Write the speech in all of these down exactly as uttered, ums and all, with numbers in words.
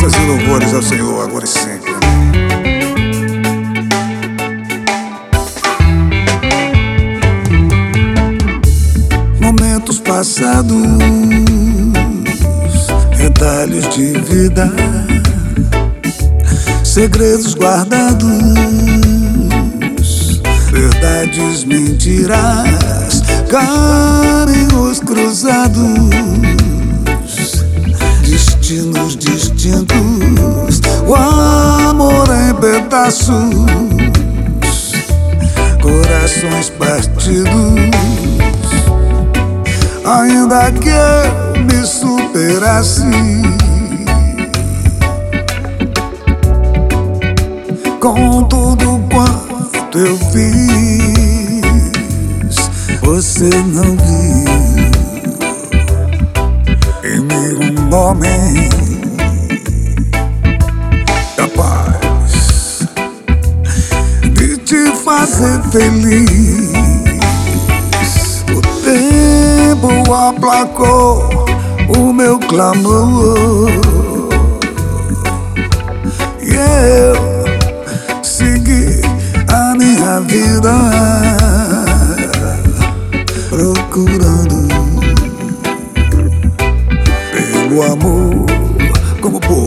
Graças e louvores ao Senhor, agora e sempre. Momentos passados, retalhos de vida, segredos guardados, verdades, mentiras, caminhos cruzados, destinos distintos, o amor em pedaços, corações partidos. Ainda que eu me superasse, com tudo quanto eu fiz, você não viu em mim um homem capaz de te fazer feliz. O tempo aplacou o meu clamor e eu segui a minha vida procurando pelo amor, como por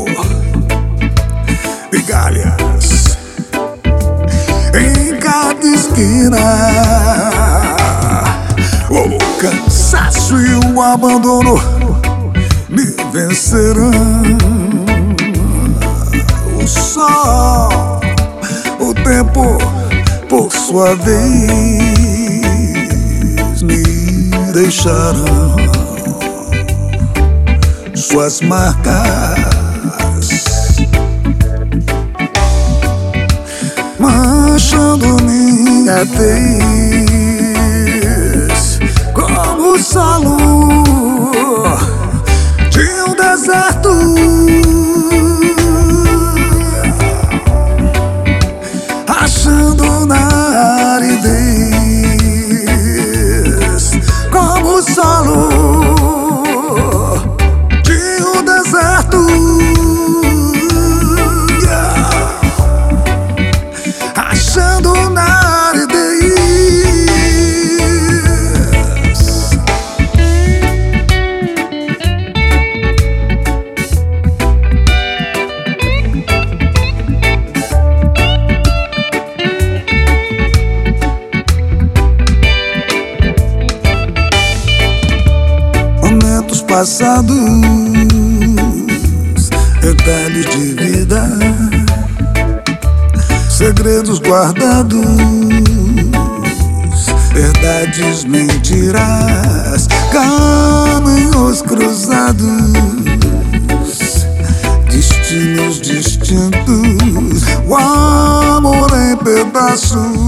migalhas em cada esquina. O cansaço e o abandono me vencerão. O sol, o tempo, por sua vez, me deixarão suas marcas, manchando minha tez, como o solo de um deserto, achando na aridez, como o solo de um deserto, achando na aridez. Momentos passados, retalhos de vida, segredos guardados, verdades, mentiras, caminhos cruzados, destinos distintos, o amor em pedaços,